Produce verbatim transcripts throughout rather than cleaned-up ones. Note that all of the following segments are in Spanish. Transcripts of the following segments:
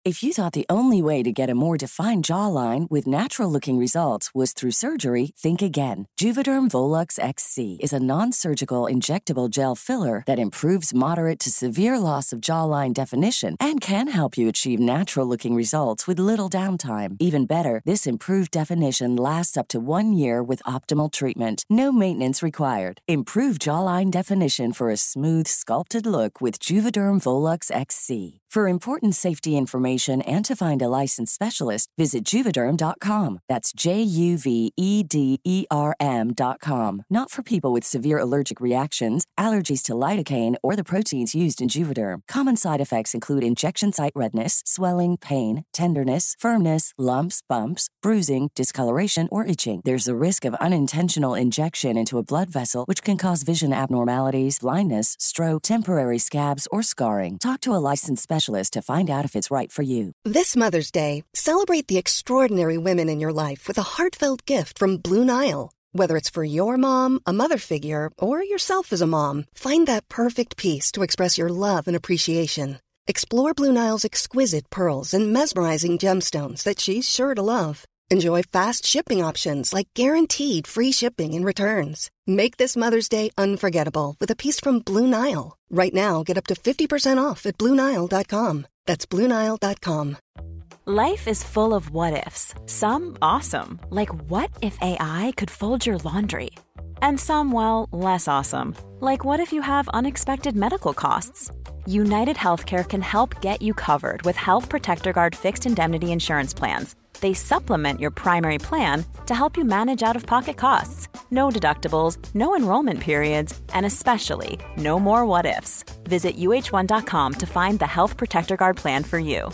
If you thought the only way to get a more defined jawline with natural-looking results was through surgery, think again. Juvederm Volux X C is a non-surgical injectable gel filler that improves moderate to severe loss of jawline definition and can help you achieve natural-looking results with little downtime. Even better, this improved definition lasts up to one year with optimal treatment. No maintenance required. Improve jawline definition for a smooth, sculpted look with Juvederm Volux X C. For important safety information and to find a licensed specialist, visit Juvederm dot com. That's J U V E D E R M dot com. Not for people with severe allergic reactions, allergies to lidocaine, or the proteins used in Juvederm. Common side effects include injection site redness, swelling, pain, tenderness, firmness, lumps, bumps, bruising, discoloration, or itching. There's a risk of unintentional injection into a blood vessel, which can cause vision abnormalities, blindness, stroke, temporary scabs, or scarring. Talk to a licensed specialist to find out if it's right for you. This Mother's Day, celebrate the extraordinary women in your life with a heartfelt gift from Blue Nile. Whether it's for your mom, a mother figure, or yourself as a mom, find that perfect piece to express your love and appreciation. Explore Blue Nile's exquisite pearls and mesmerizing gemstones that she's sure to love. Enjoy fast shipping options like guaranteed free shipping and returns. Make this Mother's Day unforgettable with a piece from Blue Nile. Right now, get up to fifty percent off at Blue Nile dot com. That's Blue Nile dot com. Life is full of what-ifs. Some awesome, like what if A I could fold your laundry? And some, well, less awesome, like what if you have unexpected medical costs? United Healthcare can help get you covered with Health Protector Guard fixed indemnity insurance plans. They supplement your primary plan to help you manage out-of-pocket costs. No deductibles, no enrollment periods, and especially no more what-ifs. Visit U H one dot com to find the Health Protector Guard plan for you.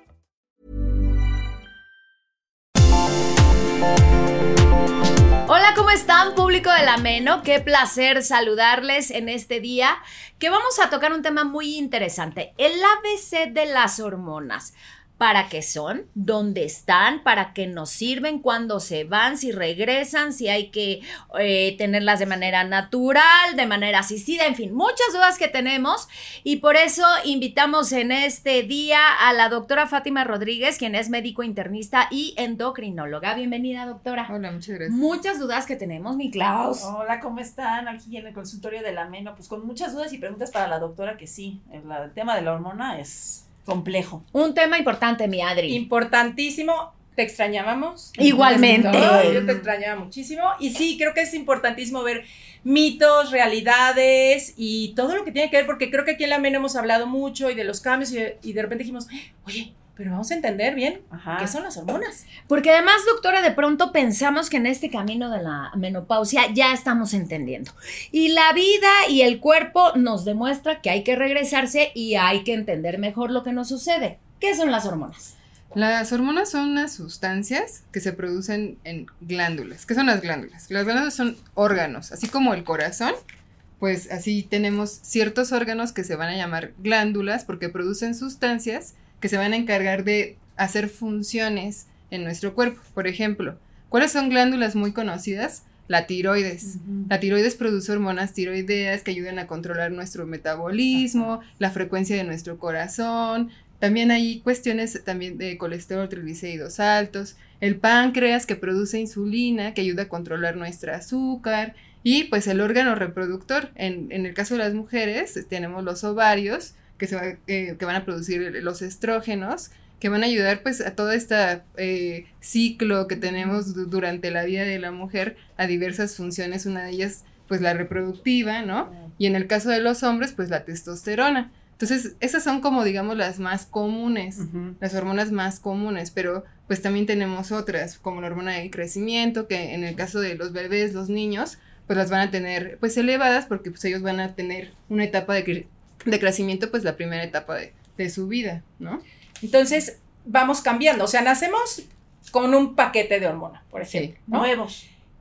Hola, ¿cómo están, público del Ameno? Qué placer saludarles en este día, que vamos a tocar un tema muy interesante, el A B C de las hormonas. ¿Para qué son? ¿Dónde están? ¿Para qué nos sirven? ¿Cuándo se van? ¿Si regresan? ¿Si hay que eh, tenerlas de manera natural? ¿De manera asistida? En fin, muchas dudas que tenemos, y por eso invitamos en este día a la doctora Fátima Rodríguez, quien es médico internista y endocrinóloga. Bienvenida, doctora. Hola, muchas gracias. Muchas dudas que tenemos, mi Klaus. Hola, ¿cómo están? Aquí en el consultorio del Ameno, pues con muchas dudas y preguntas para la doctora, que sí, el, el tema de la hormona es complejo. Un tema importante, mi Adri. Importantísimo. Te extrañábamos. Igualmente. No, yo te extrañaba muchísimo. Y sí, creo que es importantísimo ver mitos, realidades y todo lo que tiene que ver, porque creo que aquí en la Ameno hemos hablado mucho y de los cambios y de, y de repente dijimos, oye, pero vamos a entender bien Ajá. qué son las hormonas. Porque además, doctora, de pronto pensamos que en este camino de la menopausia ya estamos entendiendo. Y la vida y el cuerpo nos demuestra que hay que regresarse y hay que entender mejor lo que nos sucede. ¿Qué son las hormonas? Las hormonas son unas sustancias que se producen en glándulas. ¿Qué son las glándulas? Las glándulas son órganos, así como el corazón. Pues así tenemos ciertos órganos que se van a llamar glándulas porque producen sustancias que se van a encargar de hacer funciones en nuestro cuerpo. Por ejemplo, ¿cuáles son glándulas muy conocidas? La tiroides. Uh-huh. La tiroides produce hormonas tiroideas que ayudan a controlar nuestro metabolismo, uh-huh. la frecuencia de nuestro corazón. También hay cuestiones también de colesterol, triglicéridos altos. El páncreas, que produce insulina, que ayuda a controlar nuestro azúcar. Y pues el órgano reproductor. En, en el caso de las mujeres, tenemos los ovarios, que, se va, eh, que van a producir los estrógenos, que van a ayudar pues a todo este eh, ciclo que tenemos d- durante la vida de la mujer a diversas funciones, una de ellas pues la reproductiva, ¿no? Y en el caso de los hombres pues la testosterona. Entonces esas son como digamos las más comunes, uh-huh. las hormonas más comunes, pero pues también tenemos otras como la hormona de crecimiento, que en el caso de los bebés, los niños, pues las van a tener pues elevadas porque pues ellos van a tener una etapa de cre- de crecimiento, pues la primera etapa de, de su vida, ¿no? Entonces, vamos cambiando, o sea, nacemos con un paquete de hormona, por ejemplo, sí, ¿no? Nuevos.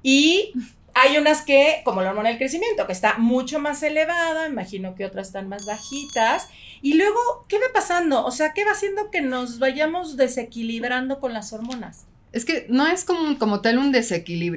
Y hay unas que, como la hormona del crecimiento, que está mucho más elevada, imagino que otras están más bajitas, y luego, ¿qué va pasando? O sea, ¿qué va haciendo que nos vayamos desequilibrando con las hormonas? Es que no es como, como tal un desequilibrio.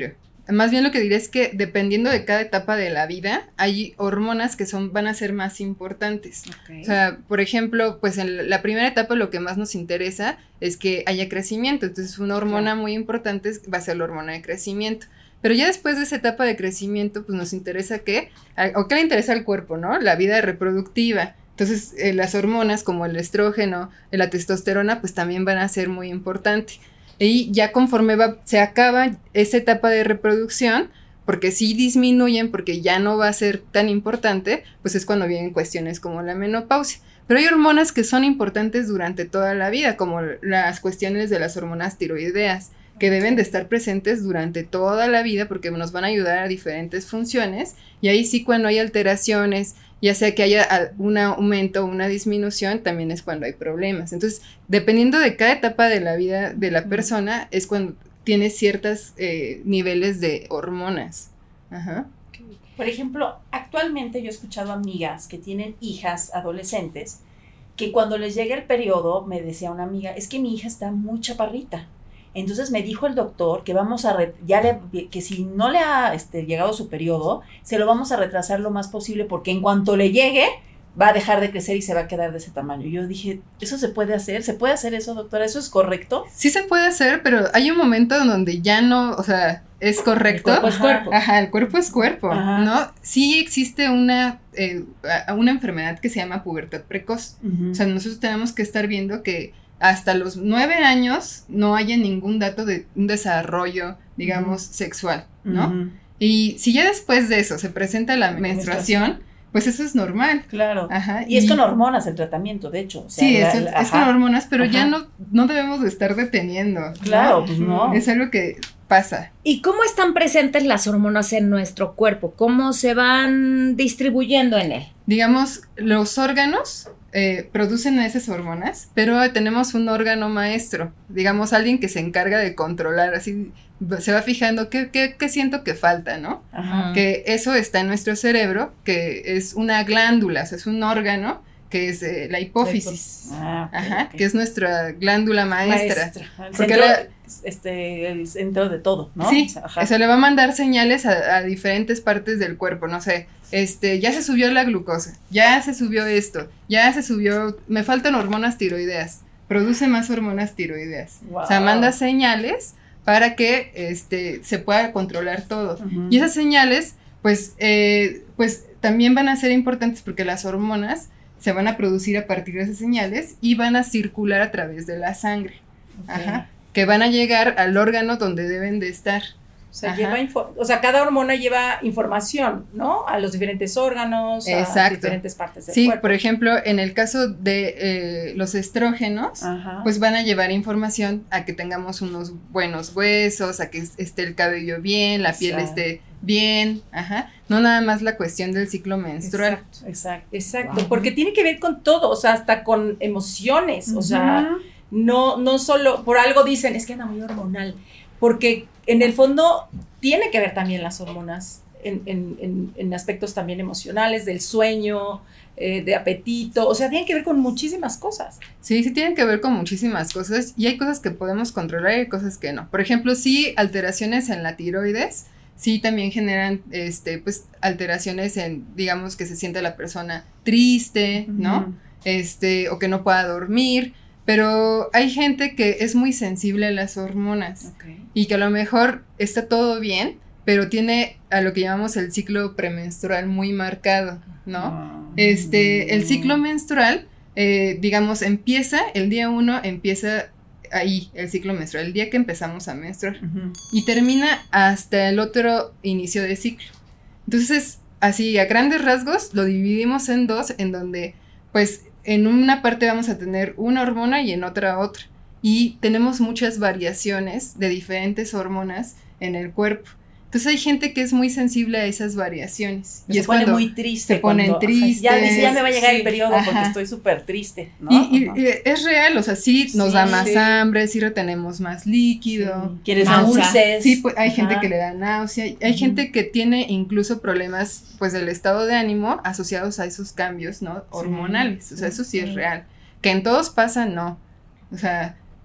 más bien lo que diré es que dependiendo de cada etapa de la vida, hay hormonas que son, van a ser más importantes. Okay. O sea, por ejemplo, pues en la primera etapa lo que más nos interesa es que haya crecimiento, entonces una hormona claro. muy importante va a ser la hormona de crecimiento. Pero ya después de esa etapa de crecimiento, pues nos interesa que, o qué le interesa al cuerpo, ¿no? La vida reproductiva. Entonces, eh, las hormonas como el estrógeno, la testosterona, pues también van a ser muy importantes. Y ya conforme va, se acaba esa etapa de reproducción, porque sí disminuyen, porque ya no va a ser tan importante, pues es cuando vienen cuestiones como la menopausia. Pero hay hormonas que son importantes durante toda la vida, como las cuestiones de las hormonas tiroideas, que deben de estar presentes durante toda la vida porque nos van a ayudar a diferentes funciones, y ahí sí cuando hay alteraciones, ya sea que haya un aumento o una disminución, también es cuando hay problemas. Entonces, dependiendo de cada etapa de la vida de la persona, es cuando tiene ciertos eh, niveles de hormonas. Ajá. Por ejemplo, actualmente yo he escuchado amigas que tienen hijas adolescentes, que cuando les llega el periodo, me decía una amiga, es que mi hija está muy chaparrita. Entonces me dijo el doctor que vamos a re- ya le, que si no le ha este, llegado su periodo, se lo vamos a retrasar lo más posible porque en cuanto le llegue va a dejar de crecer y se va a quedar de ese tamaño. Y yo dije, ¿eso se puede hacer? ¿Se puede hacer eso, doctora? ¿Eso es correcto? Sí se puede hacer, pero hay un momento en donde ya no, o sea, es correcto. El cuerpo es cuerpo. Ajá, el cuerpo es cuerpo, Ajá. ¿no? Sí existe una, eh, una enfermedad que se llama pubertad precoz. Uh-huh. O sea, nosotros tenemos que estar viendo que hasta los nueve años no haya ningún dato de un desarrollo, digamos, uh-huh. sexual, ¿no? Uh-huh. Y si ya después de eso se presenta la menstruación, pues eso es normal. Claro. Ajá. Y, y es con hormonas el tratamiento, de hecho. O sea, sí, la, es, la, es con hormonas, pero ajá. ya no, no debemos de estar deteniendo. Claro, ¿no? pues no. Es algo que pasa. ¿Y cómo están presentes las hormonas en nuestro cuerpo? ¿Cómo se van distribuyendo en él? Digamos, los órganos eh, producen esas hormonas, pero tenemos un órgano maestro, digamos, alguien que se encarga de controlar, así se va fijando qué, qué, qué siento que falta, ¿no? Ajá. Que eso está en nuestro cerebro, que es una glándula, o sea, es un órgano que es eh, la hipófisis, ah, okay, ajá, okay. que es nuestra glándula maestra. maestra. El, porque centro, la, este, el centro de todo, ¿no? Sí, o sea, ajá. eso le va a mandar señales a, a diferentes partes del cuerpo, no sé, este, ya se subió la glucosa, ya se subió esto, ya se subió, me faltan hormonas tiroideas, produce más hormonas tiroideas, wow. O sea, manda señales para que, este, se pueda controlar todo, uh-huh. Y esas señales, pues, eh, pues, también van a ser importantes porque las hormonas se van a producir a partir de esas señales y van a circular a través de la sangre, okay. Ajá, que van a llegar al órgano donde deben de estar. O sea, lleva info- o sea, cada hormona lleva información, ¿no? A los diferentes órganos, exacto. A diferentes partes del sí, cuerpo. Sí, por ejemplo, en el caso de eh, los estrógenos, ajá. Pues van a llevar información a que tengamos unos buenos huesos, a que esté el cabello bien, la piel exacto. Esté bien, ajá. No nada más la cuestión del ciclo menstrual. Exacto, exacto, exacto. Wow. Porque tiene que ver con todo, o sea, hasta con emociones, uh-huh. O sea, no, no solo, por algo dicen, es que anda muy hormonal, porque en el fondo tiene que ver también las hormonas en, en, en, en aspectos también emocionales, del sueño, eh, de apetito, o sea, tiene que ver con muchísimas cosas. Sí, sí tienen que ver con muchísimas cosas y hay cosas que podemos controlar y hay cosas que no. Por ejemplo, sí, alteraciones en la tiroides, sí también generan, este, pues, alteraciones en, digamos, que se siente la persona triste, ¿no? Uh-huh. Este, o que no pueda dormir. Pero hay gente que es muy sensible a las hormonas, okay. Y que a lo mejor está todo bien, pero tiene a lo que llamamos el ciclo premenstrual muy marcado, ¿no? Oh. Este, el ciclo menstrual, eh, digamos, empieza, el día uno empieza ahí, el ciclo menstrual, el día que empezamos a menstruar, uh-huh. Y termina hasta el otro inicio de ciclo. Entonces, así a grandes rasgos, lo dividimos en dos, en donde, pues, en una parte vamos a tener una hormona y en otra otra. Y tenemos muchas variaciones de diferentes hormonas en el cuerpo. Entonces hay gente que es muy sensible a esas variaciones. Y se es pone muy triste. Se ponen cuando, tristes. Ya dice, ya me va a llegar sí, el periodo ajá. Porque estoy súper triste, ¿no? Y, y, y es real, o sea, sí nos sí, da más sí. hambre, sí retenemos más líquido. Sí. ¿Quieres náuseas? Sí, pues, hay ajá. Gente que le da náusea. Hay uh-huh. Gente que tiene incluso problemas, pues, del estado de ánimo asociados a esos cambios, ¿no? Hormonales. Sí. O sea, eso sí es real. Que en todos pasa, no. O sea,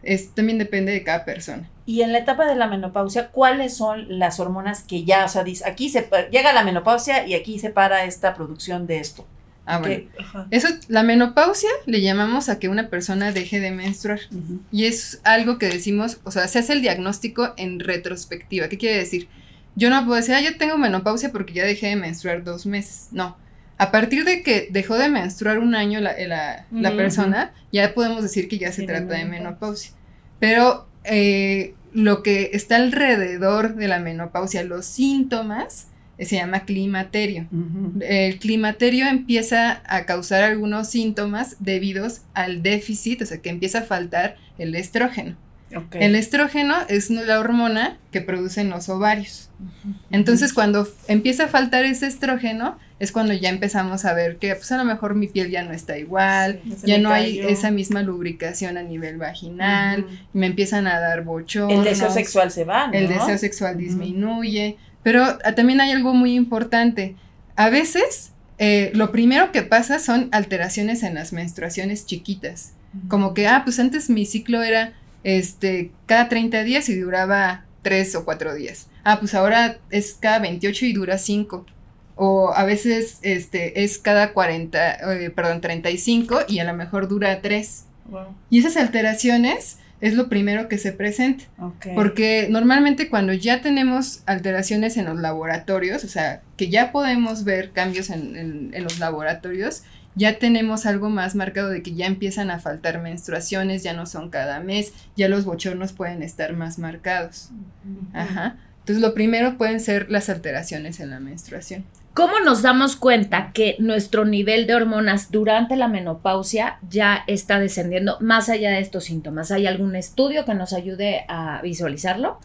es, también depende de cada persona. Y en la etapa de la menopausia, ¿cuáles son las hormonas que ya, o sea, dice, aquí se llega la menopausia y aquí se para esta producción de esto? Ah, bueno. Que, Eso, la menopausia le llamamos a que una persona deje de menstruar. Uh-huh. Y es algo que decimos, o sea, se hace el diagnóstico en retrospectiva. ¿Qué quiere decir? Yo no puedo decir, ah, yo tengo menopausia porque ya dejé de menstruar dos meses. No. A partir de que dejó de menstruar un año la, la, uh-huh. la persona, ya podemos decir que ya se sí, trata de menopausia. Pero eh, lo que está alrededor de la menopausia, los síntomas, se llama climaterio. Uh-huh. El climaterio empieza a causar algunos síntomas debidos al déficit, o sea, que empieza a faltar el estrógeno. Okay. El estrógeno es la hormona que producen los ovarios. Uh-huh. Entonces, cuando empieza a faltar ese estrógeno, es cuando ya empezamos a ver que, pues, a lo mejor mi piel ya no está igual, sí, ya no hay esa misma lubricación a nivel vaginal, uh-huh. me empiezan a dar bochornos. El deseo sexual se va, ¿no? El deseo sexual uh-huh. disminuye. Pero también hay algo muy importante. A veces, eh, lo primero que pasa son alteraciones en las menstruaciones chiquitas. Uh-huh. Como que, ah, pues antes mi ciclo era este, cada treinta días y duraba tres o cuatro días. Ah, pues ahora es cada veintiocho y dura cinco. O a veces este, es cada cuarenta, eh, perdón, treinta y cinco y a lo mejor dura tres. Wow. Y esas alteraciones es lo primero que se presenta, okay. porque normalmente cuando ya tenemos alteraciones en los laboratorios, o sea, que ya podemos ver cambios en, en, en los laboratorios, ya tenemos algo más marcado de que ya empiezan a faltar menstruaciones, ya no son cada mes, ya los bochornos pueden estar más marcados. Uh-huh. Ajá. Entonces, lo primero pueden ser las alteraciones en la menstruación. ¿Cómo nos damos cuenta que nuestro nivel de hormonas durante la menopausia ya está descendiendo más allá de estos síntomas? ¿Hay algún estudio que nos ayude a visualizarlo?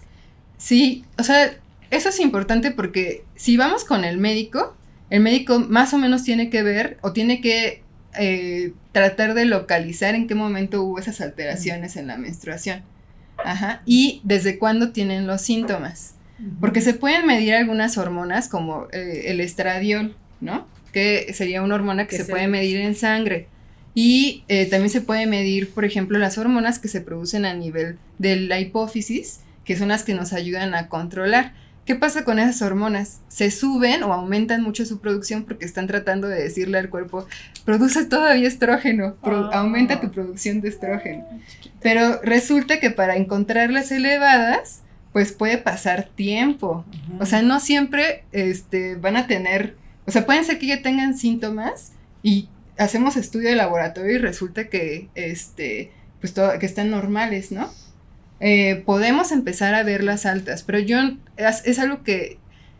Sí, o sea, eso es importante porque si vamos con el médico, el médico más o menos tiene que ver o tiene que eh, tratar de localizar en qué momento hubo esas alteraciones en la menstruación. Ajá, y desde cuándo tienen los síntomas. Porque se pueden medir algunas hormonas como eh, el estradiol, ¿no? Que sería una hormona que se puede medir en sangre. Y eh, también se puede medir, por ejemplo, las hormonas que se producen a nivel de la hipófisis, que son las que nos ayudan a controlar. ¿Qué pasa con esas hormonas? Se suben o aumentan mucho su producción porque están tratando de decirle al cuerpo, produce todavía estrógeno, pro- oh. aumenta tu producción de estrógeno. Pero resulta que para encontrarlas elevadas, pues puede pasar tiempo. Uh-huh. O sea, no siempre este, van a tener, o sea, pueden ser que ya tengan síntomas y hacemos estudio de laboratorio y resulta que, este, pues todo, que están normales, ¿no? Eh, podemos empezar a ver las altas, pero yo, es, es algo que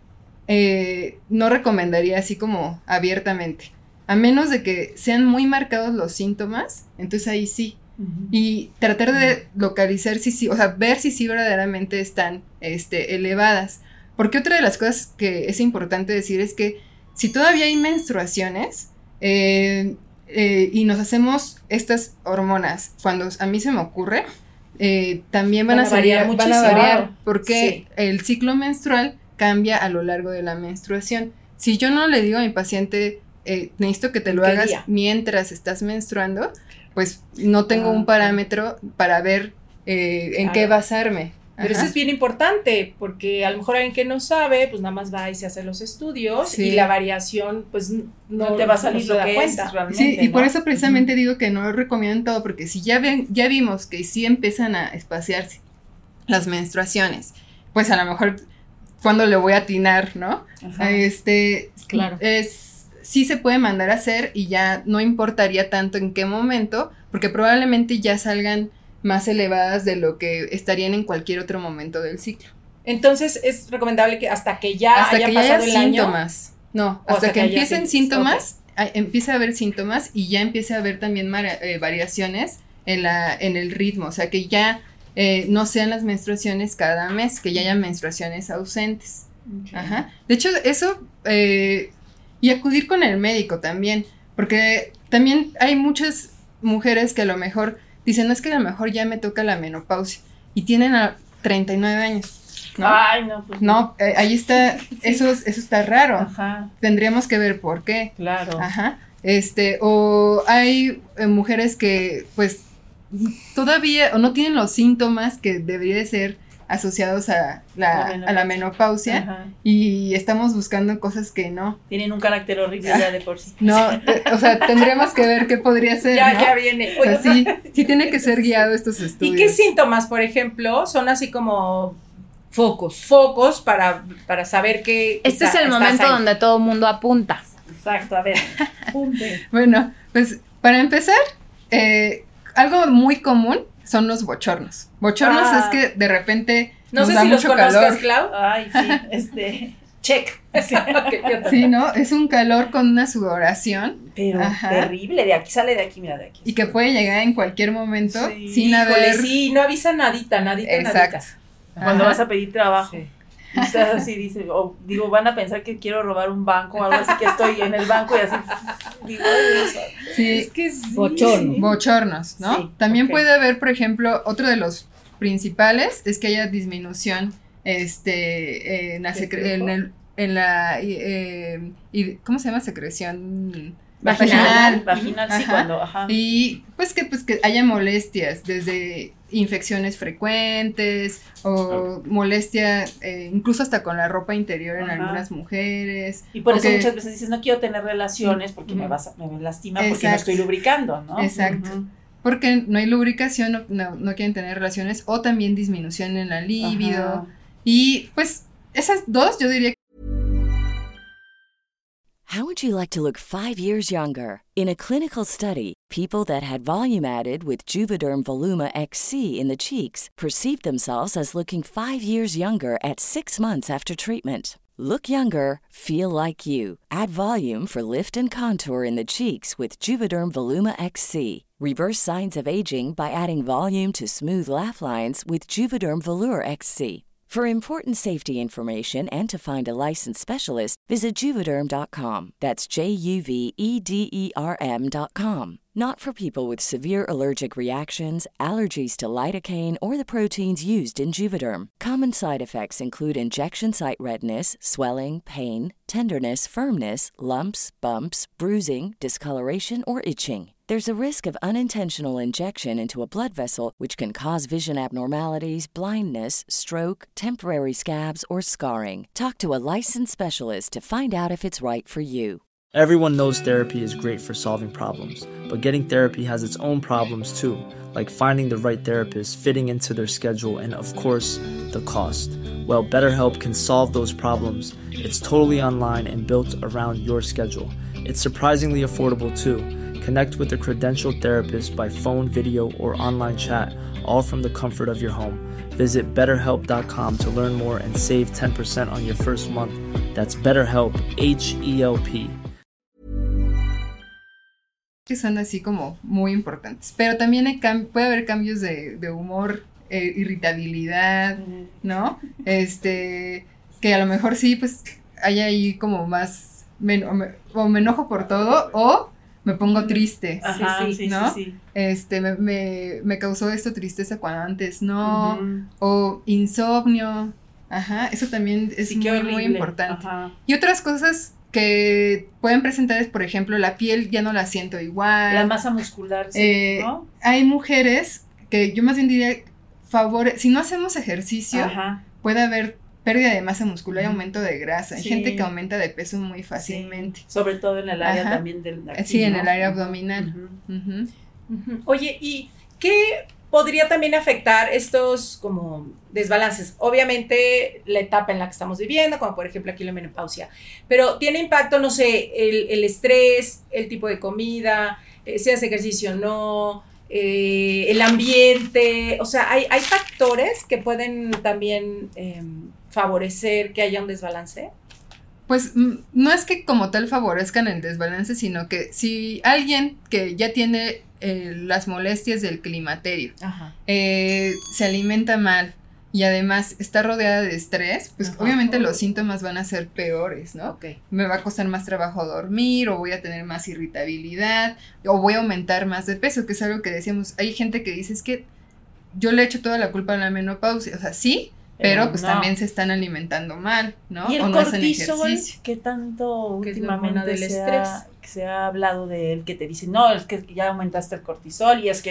eh, no recomendaría así como abiertamente, a menos de que sean muy marcados los síntomas, entonces ahí sí. Uh-huh. Y tratar de localizar si sí, o sea, ver si sí verdaderamente están este, elevadas. Porque otra de las cosas que es importante decir es que si todavía hay menstruaciones eh, eh, y nos hacemos estas hormonas, cuando a mí se me ocurre, eh, también van, van a, variar, salir, van a variar porque sí. El ciclo menstrual cambia a lo largo de la menstruación. Si yo no le digo a mi paciente, eh, necesito que te lo hagas día? mientras estás menstruando, pues no tengo ah, un parámetro sí. para ver eh, en claro. qué basarme. Pero Ajá. eso es bien importante, porque a lo mejor alguien que no sabe, pues nada más va y se hace los estudios sí. y la variación, pues no, no te va a salir no lo que cuenta. Es realmente, sí, y ¿no? por eso precisamente uh-huh. digo que no lo recomiendo todo, porque si ya ven, ya vimos que sí empiezan a espaciarse las menstruaciones, pues a lo mejor cuando le voy a atinar, ¿no? Ajá. Este, claro. Es sí se puede mandar a hacer y ya no importaría tanto en qué momento, porque probablemente ya salgan más elevadas de lo que estarían en cualquier otro momento del ciclo. Entonces, es recomendable que hasta que ya hasta haya que pasado haya el síntomas. año. No, hasta, hasta que, que empiecen síntomas, okay. empiece a haber síntomas y ya empiece a haber también mar- eh, variaciones en, la, en el ritmo, o sea, que ya eh, no sean las menstruaciones cada mes, que ya haya menstruaciones ausentes. Okay. Ajá. De hecho, eso... Eh, y acudir con el médico también, porque también hay muchas mujeres que a lo mejor dicen, no es que a lo mejor ya me toca la menopausia, y tienen a treinta y nueve años, ¿no? Ay, no, pues no. Eh, ahí está, sí. eso, eso está raro. Ajá. Tendríamos que ver por qué. Claro. Ajá. Este, o hay eh, mujeres que, pues, todavía o no tienen los síntomas que debería de ser asociados a la, La a la menopausia. Ajá. Y estamos buscando cosas que no. Tienen un carácter horrible ya de por sí. No, eh, o sea, tendríamos que ver qué podría ser, Ya, ¿no? ya viene. O sea, sí, sí tiene que ser guiado estos ¿Y estudios. qué síntomas, por ejemplo, son así como Focos. focos para, para saber que Este está- es el estás momento ahí? donde todo el mundo apunta. Exacto, a ver. Punte. Bueno, pues para empezar, eh, algo muy común son los bochornos. Bochornos Ah. es que de repente No nos sé da si los mucho conozcas, calor. Clau. Ay, sí, este, check. Sí, ok, yo también. Sí, ¿no? Es un calor con una sudoración Pero Ajá. terrible, de aquí sale de aquí, mira, de aquí. y que puede llegar en cualquier momento Sí. sin Híjole, haber... sí, no avisa nadita, nadita, Exacto. nadita. Cuando Ajá. vas a pedir trabajo. Sí. Y estás así, dice, o digo, van a pensar que quiero robar un banco o algo así, que estoy en el banco y así, digo, ay, Dios. Sí, Es que sí. Bochorno. bochornos, ¿no? Sí, También ok. puede haber, por ejemplo, otro de los principales es que haya disminución este, en la, ¿De secre- flujo? en el- en la eh, y- ¿cómo se llama? Secreción Vaginal, vaginal, sí, Ajá. cuando, ajá. Y pues que pues que haya molestias, desde infecciones frecuentes o molestia eh, incluso hasta con la ropa interior en Ajá. algunas mujeres. Y por o eso que- muchas veces dices, no quiero tener relaciones porque me Ujú. vas a, me lastima porque no Exacto. estoy lubricando, ¿no? Exacto. Ujú. Porque no hay lubricación, no, no, no quieren tener relaciones, o también disminución en la libido. Ajá. Y pues esas dos yo diría How would you like to look five years younger? In a clinical study, people that had volume added with Juvederm Voluma X C in the cheeks perceived themselves as looking five years younger at six months after treatment. Look younger, feel like you. Add volume for lift and contour in the cheeks with Juvederm Voluma X C. Reverse signs of aging by adding volume to smooth laugh lines with Juvederm Volure X C. For important safety information and to find a licensed specialist, visit Juvederm dot com. That's J U V E D E R M dot com. Not for people with severe allergic reactions, allergies to lidocaine, or the proteins used in Juvederm. Common side effects include injection site redness, swelling, pain, tenderness, firmness, lumps, bumps, bruising, discoloration, or itching. There's a risk of unintentional injection into a blood vessel, which can cause vision abnormalities, blindness, stroke, temporary scabs, or scarring. Talk to a licensed specialist to find out if it's right for you. Everyone knows therapy is great for solving problems, but getting therapy has its own problems too, like finding the right therapist, fitting into their schedule, and of course, the cost. Well, BetterHelp can solve those problems. It's totally online and built around your schedule. It's surprisingly affordable too. Connect with a credentialed therapist by phone, video, or online chat, all from the comfort of your home. Visit better help dot com to learn more and save ten percent on your first month. That's BetterHelp, H E L P. que son así como muy importantes. Pero también hay cam- puede haber cambios de, de humor, eh, irritabilidad, ¿no? Este, que a lo mejor sí, pues hay ahí como más, me, o, me, o me enojo por todo o me pongo triste. Ajá, sí, sí, ¿no? sí, sí. Este, me, me, me causó esto tristeza cuando antes no, Ujú. o insomnio, ajá, eso también es Sí, qué muy, muy horrible. importante. Ajá. Y otras cosas que pueden presentar es, por ejemplo, la piel ya no la siento igual. La masa muscular, sí, Eh, ¿no? Hay mujeres que yo más bien diría, favore si no hacemos ejercicio, Ajá. puede haber pérdida de masa muscular y aumento de grasa. Hay Sí. gente que aumenta de peso muy fácilmente. Sí, sobre todo en el área Ajá. también del Eh, Sí, en ¿no? el área abdominal. Ujú. Ujú. Ujú. Oye, ¿y qué podría también afectar estos como desbalances? Obviamente la etapa en la que estamos viviendo, como por ejemplo aquí la menopausia, pero tiene impacto, no sé, el, el estrés, el tipo de comida, eh, si hace ejercicio o no, eh, el ambiente, o sea, hay, hay factores que pueden también eh, favorecer que haya un desbalance. Pues mm, no es que como tal favorezcan el desbalance, sino que si alguien que ya tiene eh, las molestias del climaterio, Ajá. eh, se alimenta mal y además está rodeada de estrés, pues Ajá. obviamente los síntomas van a ser peores, ¿no? Ok. Me va a costar más trabajo dormir, o voy a tener más irritabilidad, o voy a aumentar más de peso, que es algo que decíamos. Hay gente que dice, es que yo le echo toda la culpa a la menopausia, o sea, sí, pero, Pero pues no. también se están alimentando mal, ¿no? Y el o no hacen cortisol, ejercicio. que tanto Que es la hormona últimamente del se, estrés. ha, que se ha hablado de él, que te dice, no, es que ya aumentaste el cortisol y es que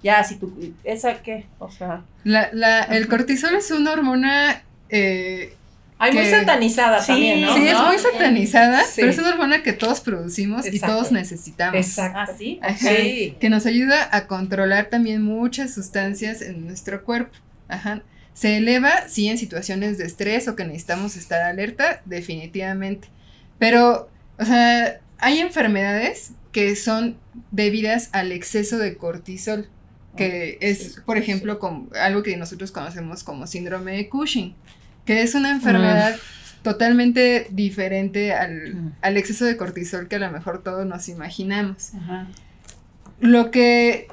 ya, si tú, ¿esa qué? O sea. La, la, el cortisol es una hormona... Eh, Hay que, muy satanizada sí, también, ¿no? Sí, ¿no? es muy satanizada, Sí. pero es una hormona que todos producimos Exacto. y todos necesitamos. Exacto. Ah, sí. Ajá, Sí. que nos ayuda a controlar también muchas sustancias en nuestro cuerpo. Ajá. Se eleva, sí, en situaciones de estrés o que necesitamos estar alerta, definitivamente. Pero, o sea, hay enfermedades que son debidas al exceso de cortisol, que Oh, es, sí, por ejemplo, como, algo que nosotros conocemos como síndrome de Cushing, que es una enfermedad mm. totalmente diferente al, mm. al exceso de cortisol que a lo mejor todos nos imaginamos. Ajá. Lo que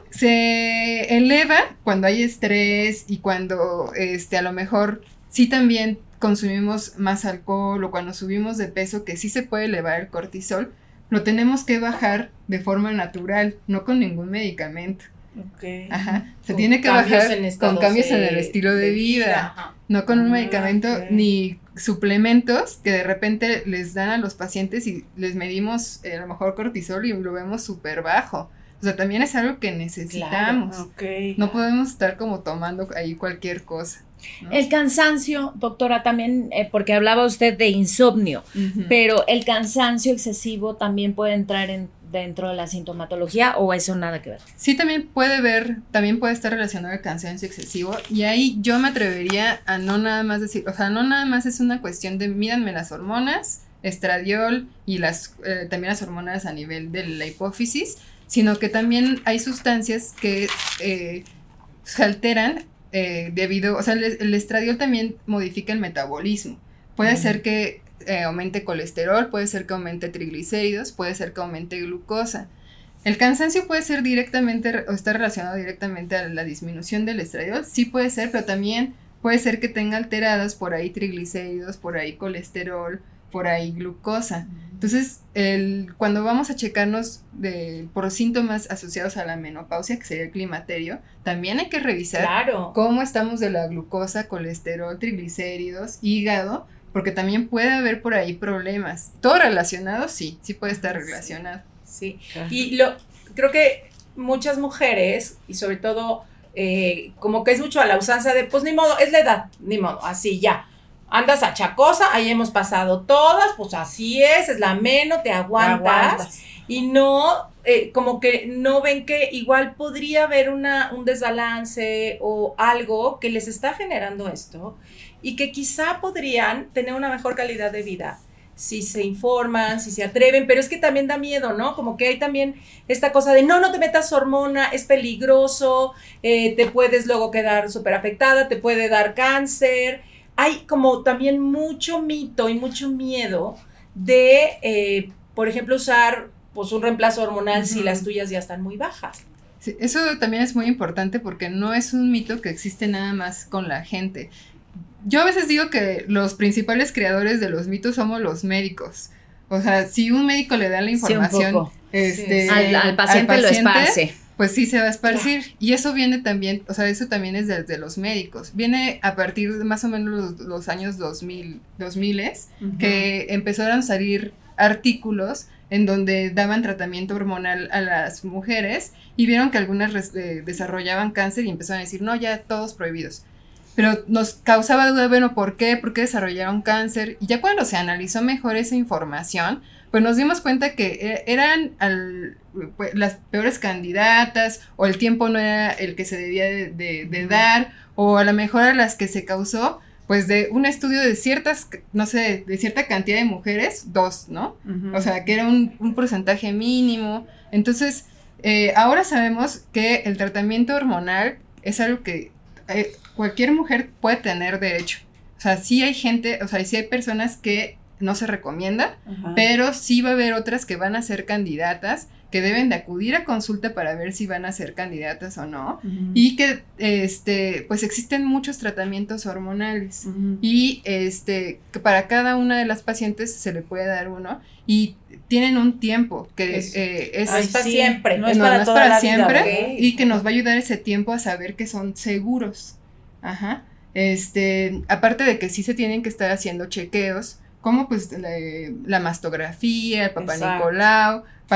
se eleva cuando hay estrés y cuando este, a lo mejor sí también consumimos más alcohol o cuando subimos de peso, que sí se puede elevar el cortisol, lo tenemos que bajar de forma natural, no con ningún medicamento. Okay. Ajá. Se Con tiene que cambios bajar en con estados cambios de- en el estilo de, de vida, vida. no con un Ah, medicamento ok. ni suplementos que de repente les dan a los pacientes y les medimos eh, a lo mejor cortisol y lo vemos súper bajo. O sea, también es algo que necesitamos. Ok. No podemos estar como tomando ahí cualquier cosa, ¿no? El cansancio, doctora, también, eh, porque hablaba usted de insomnio, Ujú. pero el cansancio excesivo también puede entrar en, dentro de la sintomatología, o eso nada que ver. Sí, también puede ver, también puede estar relacionado al cansancio excesivo, y ahí yo me atrevería a no nada más decir, o sea, no nada más es una cuestión de mídanme las hormonas, estradiol y las eh, también las hormonas a nivel de la hipófisis, sino que también hay sustancias que eh, se alteran eh, debido, o sea, el, el estradiol también modifica el metabolismo. Puede Mm. ser que eh, aumente colesterol, puede ser que aumente triglicéridos, puede ser que aumente glucosa. El cansancio puede ser directamente o estar relacionado directamente a la disminución del estradiol, sí puede ser, pero también puede ser que tenga alterados por ahí triglicéridos, por ahí colesterol, por ahí glucosa. Entonces, el, cuando vamos a checarnos de, por síntomas asociados a la menopausia, que sería el climaterio, también hay que revisar Claro. cómo estamos de la glucosa, colesterol, triglicéridos, hígado, porque también puede haber por ahí problemas. ¿Todo relacionado? Sí, sí puede estar relacionado. Sí. Claro. Y lo creo que muchas mujeres, y sobre todo, eh, como que es mucho a la usanza de, pues ni modo, es la edad, ni modo, así ya. Andas achacosa, ahí hemos pasado todas, pues así es, es la meno, te aguantas, Aguantas. y no, eh, como que no ven que igual podría haber una, un desbalance o algo que les está generando esto, y que quizá podrían tener una mejor calidad de vida si se informan, si se atreven, pero es que también da miedo, ¿no? Como que hay también esta cosa de no, no te metas hormona, es peligroso, eh, te puedes luego quedar súper afectada, te puede dar cáncer. Hay como también mucho mito y mucho miedo de, eh, por ejemplo, usar pues un reemplazo hormonal, uh-huh, si las tuyas ya están muy bajas. Sí, eso también es muy importante porque no es un mito que existe nada más con la gente. Yo a veces digo que los principales creadores de los mitos somos los médicos. O sea, si un médico le da la información, Sí, un poco. este, Sí. Al, al paciente al lo paciente, esparce. pues sí se va a esparcir. Y eso viene también, o sea, eso también es desde los médicos. Viene a partir de más o menos los, los años dos mil, dos miles, uh-huh, que empezaron a salir artículos en donde daban tratamiento hormonal a las mujeres y vieron que algunas res, eh, desarrollaban cáncer y empezaron a decir, no, ya todos prohibidos. Pero nos causaba duda, bueno, ¿por qué? ¿Por qué desarrollaron cáncer? Y ya cuando se analizó mejor esa información, pues nos dimos cuenta que eran al, pues, las peores candidatas, o el tiempo no era el que se debía de, de, de dar, o a lo mejor a las que se causó, pues de un estudio de ciertas, no sé, de cierta cantidad de mujeres, dos, ¿no? Uh-huh. O sea, que era un, un porcentaje mínimo. Entonces, eh, ahora sabemos que el tratamiento hormonal es algo que eh, cualquier mujer puede tener derecho. O sea, sí hay gente, o sea, sí hay personas que no se recomienda, uh-huh, pero sí va a haber otras que van a ser candidatas, que deben de acudir a consulta para ver si van a ser candidatas o no, uh-huh, y que, este, pues existen muchos tratamientos hormonales, uh-huh, y este, que para cada una de las pacientes se le puede dar uno, y tienen un tiempo, que es, eh, es, es para sí, siempre, no es para, no, toda es para la siempre, vida, ¿okay? Y que nos va a ayudar ese tiempo a saber que son seguros, ajá, este, aparte de que sí se tienen que estar haciendo chequeos, como pues la, la mastografía, el Papá Nicolau, para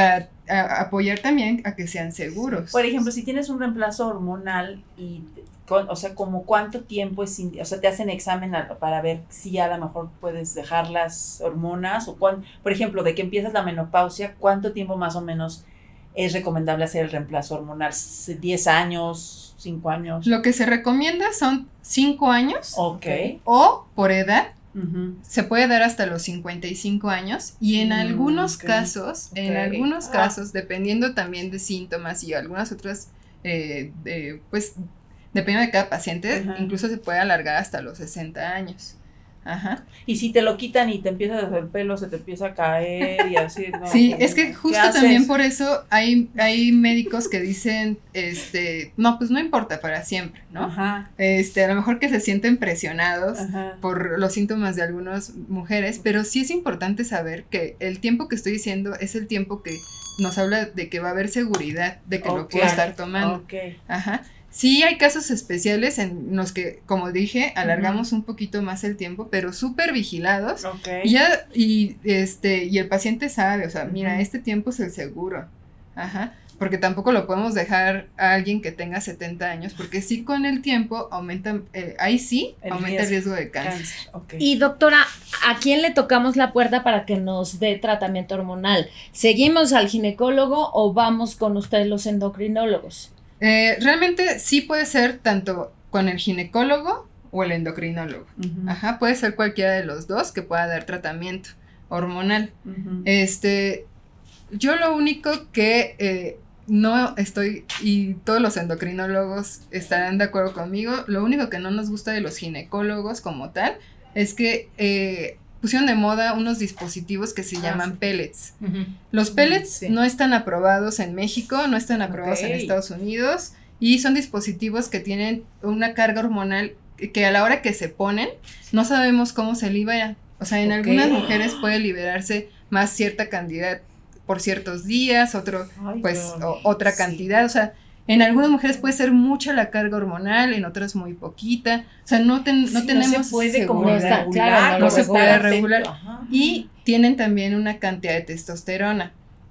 a, apoyar también a que sean seguros. Por ejemplo, si tienes un reemplazo hormonal y, con, o sea, como cuánto tiempo es, indi- o sea, te hacen examen a- para ver si a lo mejor puedes dejar las hormonas o cuán, por ejemplo, de que empiezas la menopausia, ¿cuánto tiempo más o menos es recomendable hacer el reemplazo hormonal? ¿diez años? ¿cinco años? Lo que se recomienda son cinco años Ok. o por edad. Ujú. Se puede dar hasta los cincuenta y cinco años y en Mm, algunos ok, casos, en ok. algunos Ah. casos, dependiendo también de síntomas y algunas otras, eh, de, pues, dependiendo de cada paciente, Ajá. incluso se puede alargar hasta los sesenta años. Ajá. Y si te lo quitan y te empieza el pelo, se te empieza a caer y así, ¿no? Sí, ¿Cómo? es que ¿Qué justo haces? también por eso hay, hay médicos que dicen, este, no, pues no importa para siempre, ¿no? Ajá, Este, a lo mejor que se sienten presionados ajá. por los síntomas de algunas mujeres, pero sí es importante saber que el tiempo que estoy diciendo es el tiempo que nos habla de que va a haber seguridad de que lo Ok, puedo estar tomando. Ok. Ajá. Sí hay casos especiales en los que, como dije, alargamos un poquito más el tiempo, pero súper vigilados. Ok. Y ya, y este, y el paciente sabe, o sea, mira, Ujú. este tiempo es el seguro. Ajá. Porque tampoco lo podemos dejar a alguien que tenga setenta años, porque sí con el tiempo aumenta, eh, ahí sí El aumenta el riesgo. riesgo de cáncer. Cáncer, ok. Y doctora, ¿a quién le tocamos la puerta para que nos dé tratamiento hormonal? ¿Seguimos al ginecólogo o vamos con ustedes los endocrinólogos? Eh, realmente sí puede ser tanto con el ginecólogo o el endocrinólogo. Ujú, Ajá, puede ser cualquiera de los dos que pueda dar tratamiento hormonal. ujú. Este, yo lo único que eh, no estoy, y todos los endocrinólogos estarán de acuerdo conmigo, lo único que no nos gusta de los ginecólogos como tal es que eh, pusieron de moda unos dispositivos que se Ah, llaman sí. pellets. Ujú. Los pellets Sí. no están aprobados en México, no están aprobados en Ok. Estados Unidos y son dispositivos que tienen una carga hormonal que a la hora que se ponen no sabemos cómo se libera. O sea, en Ok. algunas mujeres puede liberarse más cierta cantidad por ciertos días, otro Ay, pues pero- o- otra sí. cantidad, o sea, en algunas mujeres puede ser mucha la carga hormonal, en otras muy poquita, o sea, no, ten- no Sí, tenemos no se puede ese como seguro. está, regular, claro, no se puede estar regular. atento, ajá. Y tienen también una cantidad de testosterona,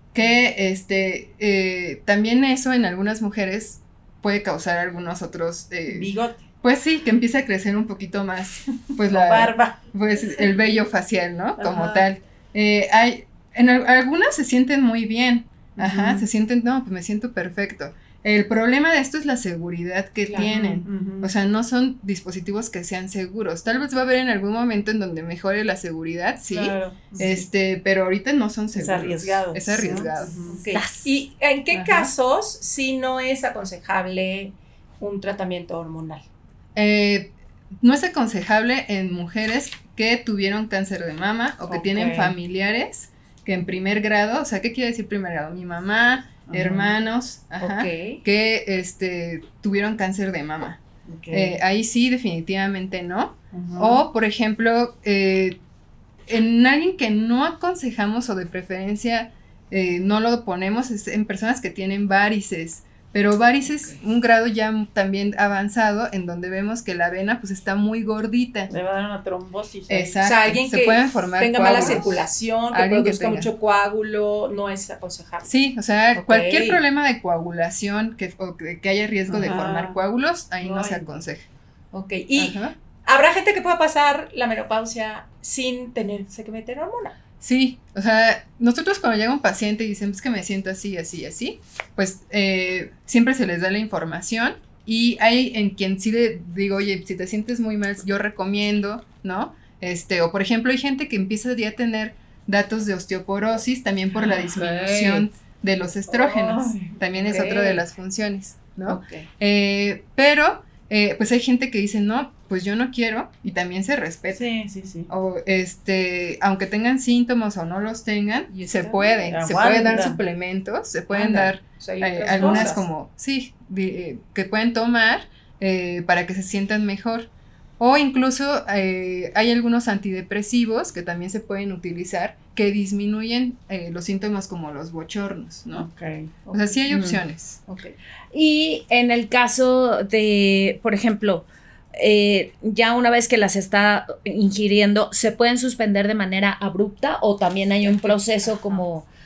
que este, eh, también eso en algunas mujeres puede causar algunos otros, eh, Bigote, pues sí, que empieza a crecer un poquito más, pues o la, barba. pues el vello facial, ¿no? Como Ajá. tal. Eh, hay, en al- algunas se sienten muy bien, ajá, Ujú. se sienten, no, pues me siento perfecto. El problema de esto es la seguridad que Claro. tienen. Ujú. O sea, no son dispositivos que sean seguros. Tal vez va a haber en algún momento en donde mejore la seguridad, sí. Claro. Este, pero ahorita no son seguros. arriesgado. Es arriesgado. Ujú. Ok. ¿Y en qué Ajá. casos si no es aconsejable un tratamiento hormonal? Eh, no es aconsejable en mujeres que tuvieron cáncer de mama o que Ok. tienen familiares que en primer grado, o sea, ¿qué quiere decir primer grado? Mi mamá, Ajá. hermanos, ajá, Ok. que este, tuvieron cáncer de mama. Ok. Eh, ahí sí, definitivamente no. Ujú. O, por ejemplo, eh, en alguien que no aconsejamos o de preferencia eh, no lo ponemos es en personas que tienen varices, pero varices un grado ya también avanzado en donde vemos que la vena pues está muy gordita. Le va a dar una trombosis. ahí. Exacto. O sea, alguien se que pueden formar tenga mala coágulos. circulación, que Alguien que produzca tenga. mucho coágulo, no es aconsejable. Sí, o sea, Ok. cualquier problema de coagulación que, o que que haya riesgo de Ajá. formar coágulos, ahí no Ay. se aconseja. Ok. Y Ajá. habrá gente que pueda pasar la menopausia sin tenerse que meter hormona. Sí, o sea, nosotros cuando llega un paciente y dicen, es que me siento así, así, así, pues eh, siempre se les da la información y hay en quien sí le digo, oye, si te sientes muy mal, yo recomiendo, ¿no? Este, o por ejemplo, hay gente que empieza ya a tener datos de osteoporosis también por la Ok. disminución de los estrógenos, Ay, también ok. es otra de las funciones, ¿no? Ok. Eh, pero, eh, pues hay gente que dice, no, pues yo no quiero y también se respeta. Sí, sí, sí. O este, aunque tengan síntomas o no los tengan, Y se está puede, bien. se pueden dar Aguanta. suplementos, se pueden Anda. dar O sea, hay eh, otras algunas cosas. como, sí, de- eh, que pueden tomar eh, para que se sientan mejor. O incluso eh, hay algunos antidepresivos que también se pueden utilizar que disminuyen eh, los síntomas como los bochornos, ¿no? Ok. O sea, sí hay Mm. opciones. Ok. Y en el caso de, por ejemplo, eh, ya una vez que las está ingiriendo, ¿se pueden suspender de manera abrupta o también hay un proceso como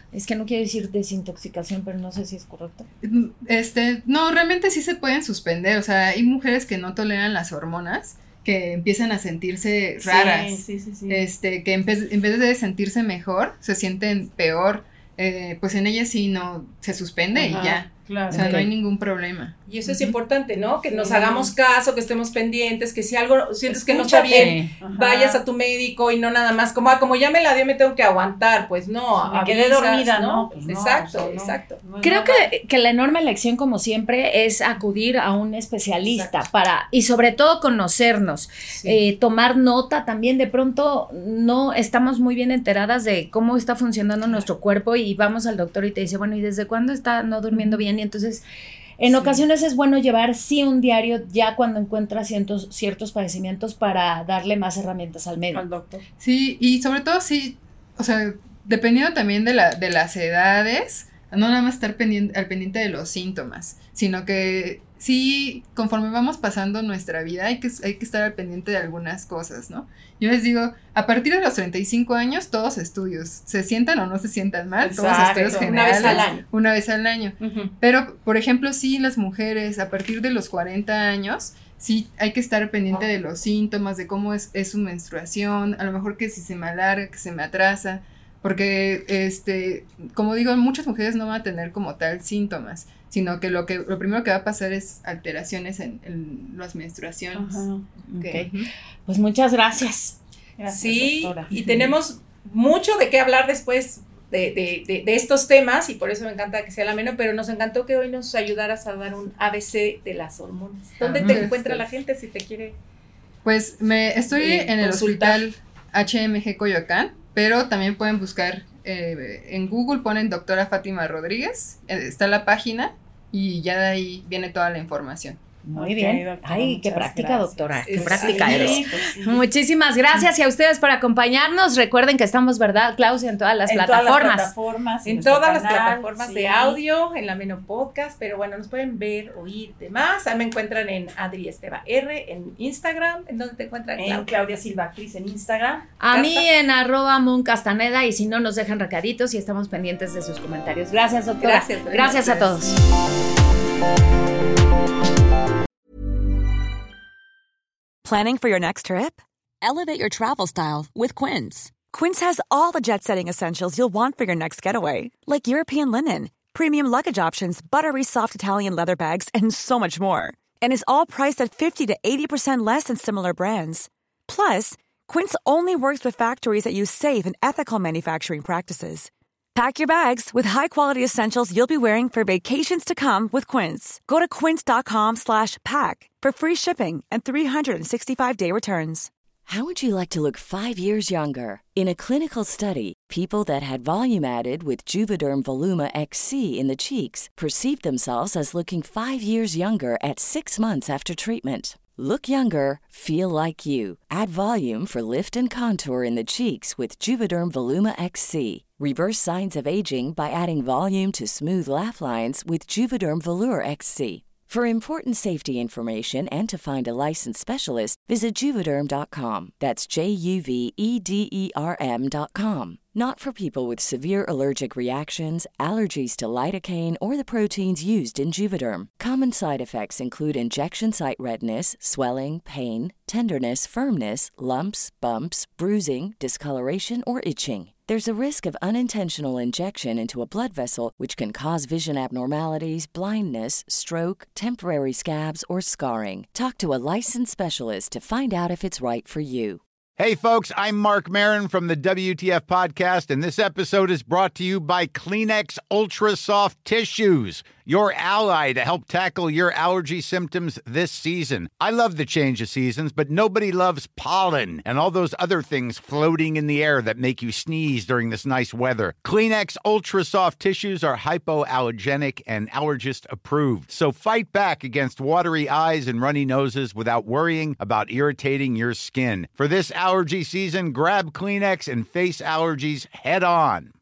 Es que no quiero decir desintoxicación, pero no sé si es correcto. Este, no, realmente sí se pueden suspender. O sea, hay mujeres que no toleran las hormonas, que empiezan a sentirse raras. Sí, sí, sí, sí. Este, que en vez, en vez de sentirse mejor, se sienten peor. Eh, pues en ellas sí no, se suspende. Ajá, y ya. Claro. O sea, okay. no hay ningún problema. Y eso es uh-huh. importante, ¿no? Que nos sí. hagamos caso, que estemos pendientes, que si algo sientes Escúchate. que no está bien, Ajá. vayas a tu médico y no nada más como, ah, como ya me la dio, me tengo que aguantar, pues no. Me quedé avisas, dormida, ¿no? Pues no, exacto, o sea, no. exacto. No, Creo no, que, que la enorme lección, como siempre, es acudir a un especialista para, y sobre todo conocernos, Sí. eh, tomar nota también. De pronto no estamos muy bien enteradas de cómo está funcionando nuestro cuerpo y vamos al doctor y te dice, bueno, ¿y desde cuándo está no durmiendo bien? Y entonces, en Sí. ocasiones es bueno llevar sí un diario ya cuando encuentras ciertos, ciertos padecimientos para darle más herramientas al médico. al doctor. Sí, y sobre todo sí, o sea, dependiendo también de, la, de las edades, no nada más estar pendiente, al pendiente de los síntomas, sino que sí, conforme vamos pasando nuestra vida, hay que, hay que estar al pendiente de algunas cosas, ¿no? Yo les digo, a partir de los treinta y cinco años, todos estudios, se sientan o no se sientan mal, Exacto, todos estudios una generales, vez al año. una vez al año. Uh-huh. Pero, por ejemplo, sí, las mujeres, a partir de los cuarenta años, sí hay que estar pendiente de los síntomas, de cómo es, es su menstruación, a lo mejor que si se me alarga, que se me atrasa, porque, este, como digo, muchas mujeres no van a tener como tal síntomas, sino que lo que lo primero que va a pasar es alteraciones en, en las menstruaciones. Ajá. Okay. Ujú. Pues muchas gracias. Gracias, Sí, doctora. y tenemos mucho de qué hablar después de, de, de, de estos temas y por eso me encanta que sea el ameno, pero nos encantó que hoy nos ayudaras a dar un A B C de las hormonas. ¿Dónde Ah, te pues, encuentra pues. la gente si te quiere? Pues me estoy Eh, en el consultar. hospital H M G Coyoacán, pero también pueden buscar eh, en Google, ponen doctora Fátima Rodríguez, eh, está la página y ya de ahí viene toda la información. Muy Ok, bien. doctora, Ay, qué muchas práctica, gracias. doctora. Qué Sí, práctica sí, eres. pues sí. Muchísimas gracias y a ustedes por acompañarnos. Recuerden que estamos, ¿verdad, Claudia? En todas las En plataformas. todas las plataformas. En nuestro todas las canal, plataformas sí. de audio, en la Meno Podcast, pero bueno, nos pueden ver, oír demás. Ahí me encuentran en Adri Esteva R, en Instagram. ¿En dónde te encuentran, En Clau? Claudia Silva Actriz en Instagram. A Casta. mí en arroba Moon Castaneda y si no nos dejan recaditos y estamos pendientes de sus comentarios. Gracias, doctora. Gracias, Adri. Gracias a todos. Planning for your next trip? Elevate your travel style with Quince. Quince has all the jet-setting essentials you'll want for your next getaway, like European linen, premium luggage options, buttery soft Italian leather bags, and so much more. And is all priced at fifty to eighty percent less than similar brands. Plus, Quince only works with factories that use safe and ethical manufacturing practices. Pack your bags with high-quality essentials you'll be wearing for vacations to come with Quince. Go to quince.com slash pack for free shipping and three sixty-five day returns. How would you like to look five years younger? In a clinical study, people that had volume added with Juvederm Voluma X C in the cheeks perceived themselves as looking five years younger at six months after treatment. Look younger, feel like you. Add volume for lift and contour in the cheeks with Juvederm Voluma X C. Reverse signs of aging by adding volume to smooth laugh lines with Juvederm Volure X C. For important safety information and to find a licensed specialist, visit Juvederm dot com. That's J U V E D E R M dot com. Not for people with severe allergic reactions, allergies to lidocaine, or the proteins used in Juvederm. Common side effects include injection site redness, swelling, pain, tenderness, firmness, lumps, bumps, bruising, discoloration, or itching. There's a risk of unintentional injection into a blood vessel, which can cause vision abnormalities, blindness, stroke, temporary scabs, or scarring. Talk to a licensed specialist to find out if it's right for you. Hey, folks, I'm Mark Maron from the W T F Podcast, and this episode is brought to you by Kleenex Ultra Soft Tissues, your ally to help tackle your allergy symptoms this season. I love the change of seasons, but nobody loves pollen and all those other things floating in the air that make you sneeze during this nice weather. Kleenex Ultra Soft Tissues are hypoallergenic and allergist approved, so fight back against watery eyes and runny noses without worrying about irritating your skin. For this allergy season, grab Kleenex and face allergies head on.